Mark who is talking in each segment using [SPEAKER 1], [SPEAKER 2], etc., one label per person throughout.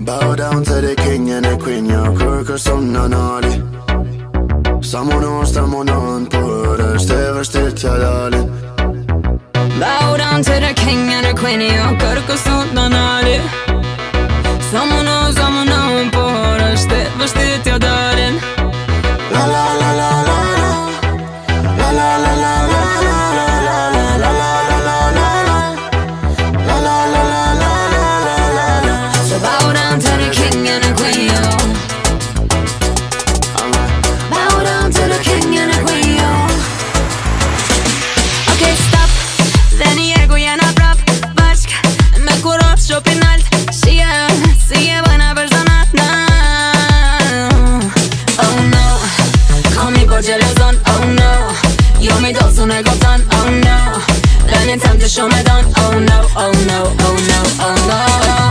[SPEAKER 1] Bow down to the king and the queen, jag kërkër som në nali. Sa monon, por është e vështirë t'ja dalin.
[SPEAKER 2] Bow down to the king and the queen, jag kërkër som në nali. Sa monon, por është e vështirë t'ja dalin.
[SPEAKER 1] La la la la la la, la la la la la la la la la la.
[SPEAKER 2] Bow down to the king and the queen, yo. Bow down to the king and the queen, yo. Okay, stop. Dhe një ego jena prap bashk me kurot shopin alt. Si e bëjna për zanat na. Oh no, kom një po gjelezon, oh no. Jo mi do sun e gotan, oh no. Venin tem të shumë e don, oh no, oh no, oh no, oh no.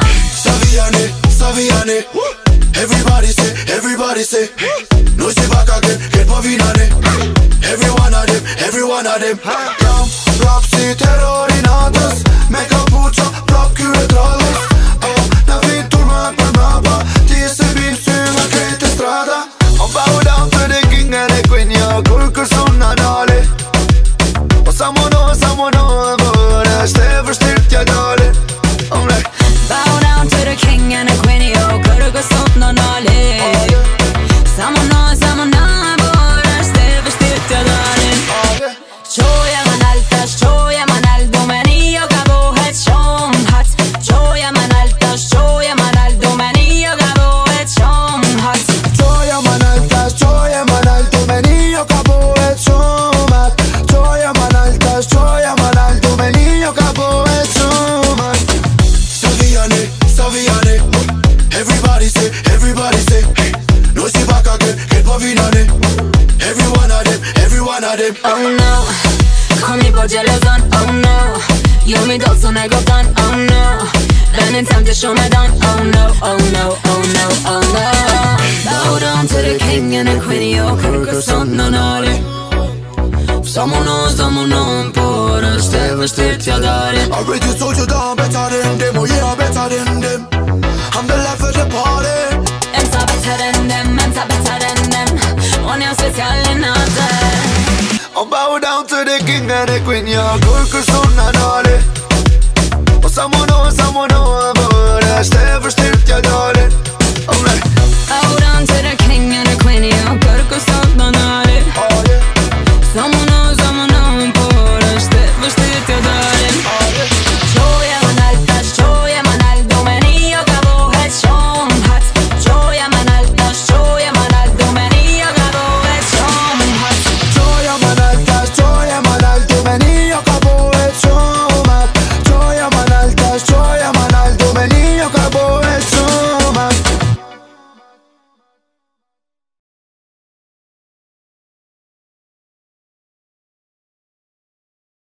[SPEAKER 1] Saviane, everybody say no si back again, get po vinane. Every one of them Jam, rap si terrori natës, me kapuqa, prap kyre trallës. Oh, na vin turma për mrapa, ti se bim sy nga krejt e strada. Oh, bow down to the king and the queen, jo, kur kërson na nale. Oh, sa mono, por është e vështirë t'ja dalin. Oh, like
[SPEAKER 2] bow down to the king and the queen, yo, kërkë sot në nali. Sa mono, por është e vështirë t'ja dalin. Qoja man alto, me një ka bohet shumë hat. Qoja man alto, me një ka bohet shumë hat.
[SPEAKER 1] Qoja man alto, me një ka bohet shumë hat. Qoja man alto, me një ka bohet shumë hat. Saviane, everybody say hey, no si back again, get po vinane. Every one of them
[SPEAKER 2] Oh no, kom një po gjelezon, oh no. Jo mi do sun e gotan, oh no. Venin tem të shumë e don, oh no, oh no, oh no, oh no. Bow down to the king and the queen, jo, kërkë sot në nali. Sa monon, por është e vështirë t'ja dalin.
[SPEAKER 1] I already told you that I'm better than them, oh yeah, I'm better than them. I'm the life of the party.
[SPEAKER 2] Emsa better than them. Unë jam special në atë.
[SPEAKER 1] Oh, bow down to the king and the queen, ja, kërkër son në nali. Oh, sa monon, por është e vështirë t'ja dalin.